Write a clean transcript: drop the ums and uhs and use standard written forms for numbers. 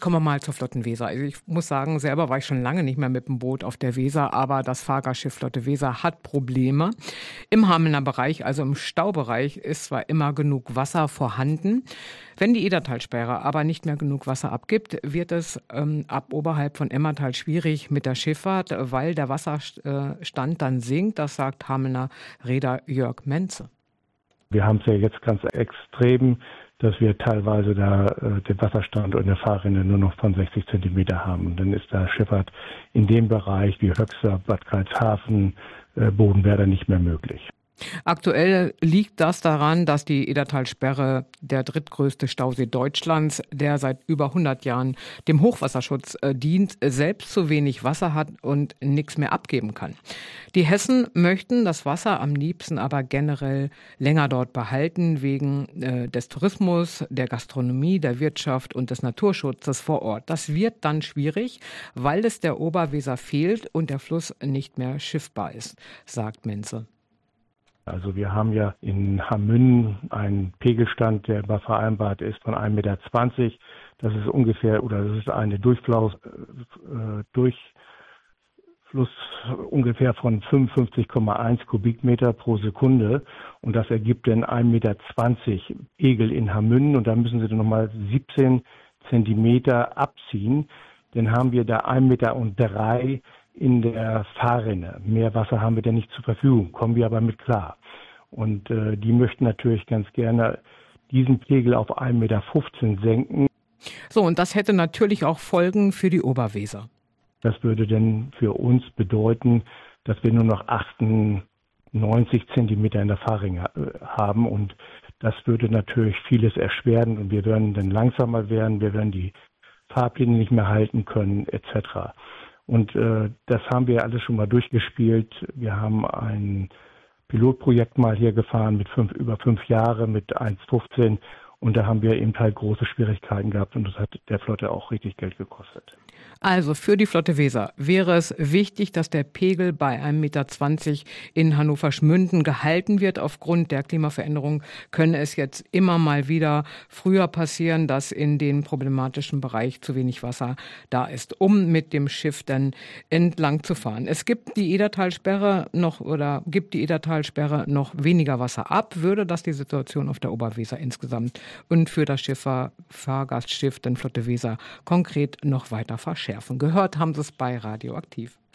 Kommen wir mal zur Flotten Weser. Also ich muss sagen, selber war ich schon lange nicht mehr mit dem Boot auf der Weser, aber das Fahrgastschiff Flotte Weser hat Probleme. Im Hamelner Bereich, also im Staubereich, ist zwar immer genug Wasser vorhanden. Wenn die Edertalsperre aber nicht mehr genug Wasser abgibt, wird es ab oberhalb von Emmertal schwierig mit der Schifffahrt, weil der Wasserstand dann sinkt. Das sagt Hamelner Reeder Jörg Menze. Wir haben es ja jetzt ganz extrem, dass wir teilweise den Wasserstand in der Fahrrinne nur noch von 60 Zentimeter haben. Und dann ist da Schifffahrt in dem Bereich wie Höxter, Bad Karlshafen, Bodenwerder nicht mehr möglich. Aktuell liegt das daran, dass die Edertalsperre, der drittgrößte Stausee Deutschlands, der seit über 100 Jahren dem Hochwasserschutz dient, selbst zu wenig Wasser hat und nichts mehr abgeben kann. Die Hessen möchten das Wasser am liebsten aber generell länger dort behalten, wegen des Tourismus, der Gastronomie, der Wirtschaft und des Naturschutzes vor Ort. Das wird dann schwierig, weil es der Oberweser fehlt und der Fluss nicht mehr schiffbar ist, sagt Menze. Also wir haben ja in Hammünn einen Pegelstand, der vereinbart ist von 1,20 Meter. Das ist ungefähr, oder das ist eine Durchfluss ungefähr von 55,1 Kubikmeter pro Sekunde. Und das ergibt dann 1,20 Meter Pegel in Hammünn. Und da müssen Sie dann nochmal 17 Zentimeter abziehen. Dann haben wir da 1,03 Meter in der Fahrrinne. Mehr Wasser haben wir denn nicht zur Verfügung, kommen wir aber mit klar. Und die möchten natürlich ganz gerne diesen Pegel auf 1,15 Meter senken. So, und das hätte natürlich auch Folgen für die Oberweser. Das würde dann für uns bedeuten, dass wir nur noch 98 Zentimeter in der Fahrrinne haben. Und das würde natürlich vieles erschweren und wir würden dann langsamer werden, wir würden die Fahrpläne nicht mehr halten können, etc. Und das haben wir alles schon mal durchgespielt. Wir haben ein Pilotprojekt mal hier gefahren über 5 Jahre mit 1,15 und da haben wir eben halt große Schwierigkeiten gehabt und das hat der Flotte auch richtig Geld gekostet. Also für die Flotte Weser wäre es wichtig, dass der Pegel bei 1,20 Meter in Hannover-Schmünden gehalten wird. Aufgrund der Klimaveränderung könne es jetzt immer mal wieder früher passieren, dass in den problematischen Bereich zu wenig Wasser da ist, um mit dem Schiff dann entlang zu fahren. Es gibt die Edertalsperre noch weniger Wasser ab, würde das die Situation auf der Oberweser insgesamt und für das Fahrgastschiff, den Flotte Weser, konkret noch weiter verschärfen. Gehört haben Sie es bei Radioaktiv.